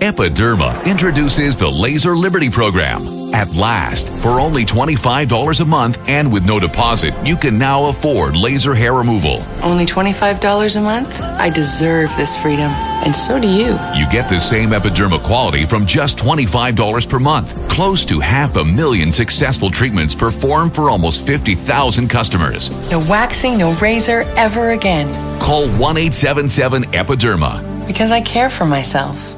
Epiderma introduces the Laser Liberty Program. At last, for only $25 a month and with no deposit, you can now afford laser hair removal. Only $25 a month? I deserve this freedom. And so do you. You get the same Epiderma quality from just $25 per month. Close to 500,000 successful treatments performed for almost 50,000 customers. No waxing, no razor, ever again. Call 1-877-EPIDERMA. Because I care for myself.